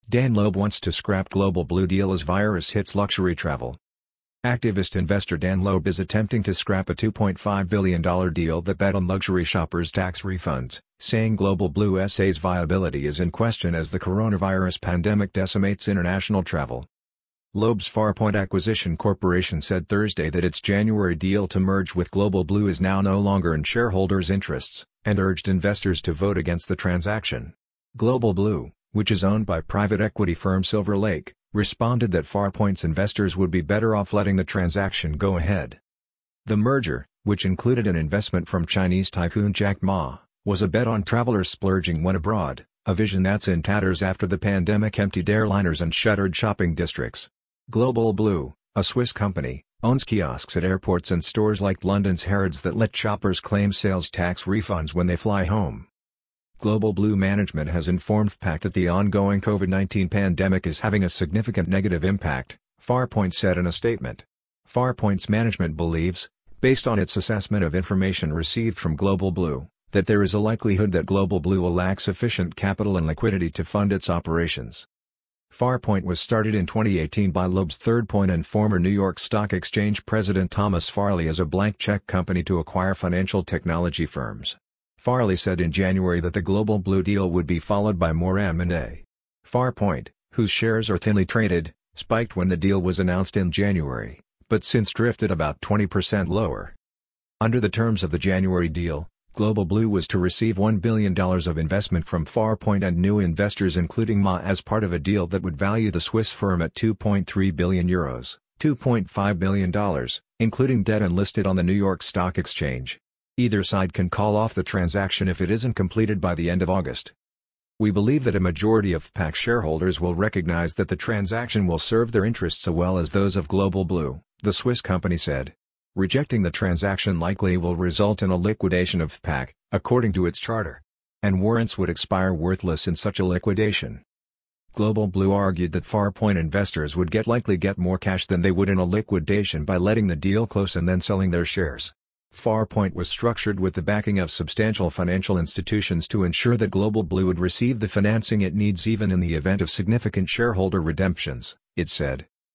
Dan Loeb wants to scrap Global Blue deal as virus hits luxury travel. Activist investor Dan Loeb is attempting to scrap a $2.5 billion deal that bet on luxury shoppers' tax refunds, saying Global Blue SA's viability is in question as the coronavirus pandemic decimates international travel. Loeb's Farpoint Acquisition Corporation said Thursday that its January deal to merge with Global Blue is now no longer in shareholders' interests, and urged investors to vote against the transaction. Global Blue, which is owned by private equity firm Silver Lake, responded that Farpoint's investors would be better off letting the transaction go ahead. The merger, which included an investment from Chinese tycoon Jack Ma, was a bet on travelers splurging when abroad, a vision that's in tatters after the pandemic emptied airliners and shuttered shopping districts. Global Blue, a Swiss company, owns kiosks at airports and stores like London's Harrods that let shoppers claim sales tax refunds when they fly home. Global Blue management has informed PAC that the ongoing COVID-19 pandemic is having a significant negative impact, Farpoint said in a statement. Farpoint's management believes, based on its assessment of information received from Global Blue, that there is a likelihood that Global Blue will lack sufficient capital and liquidity to fund its operations. Farpoint was started in 2018 by Loeb's Third Point and former New York Stock Exchange president Thomas Farley as a blank check company to acquire financial technology firms. Farley said in January that the Global Blue deal would be followed by more M&A. Farpoint, whose shares are thinly traded, spiked when the deal was announced in January, but since drifted about 20% lower. Under the terms of the January deal, Global Blue was to receive $1 billion of investment from Farpoint and new investors including Ma as part of a deal that would value the Swiss firm at €2.3 billion, $2.5 billion, including debt and listed on the New York Stock Exchange. Either side can call off the transaction if it isn't completed by the end of August. We believe that a majority of PAC shareholders will recognize that the transaction will serve their interests as well as those of Global Blue, the Swiss company said. Rejecting the transaction likely will result in a liquidation of PAC, according to its charter. And warrants would expire worthless in such a liquidation. Global Blue argued that Farpoint investors would likely get more cash than they would in a liquidation by letting the deal close and then selling their shares. Farpoint was structured with the backing of substantial financial institutions to ensure that Global Blue would receive the financing it needs even in the event of significant shareholder redemptions, it said.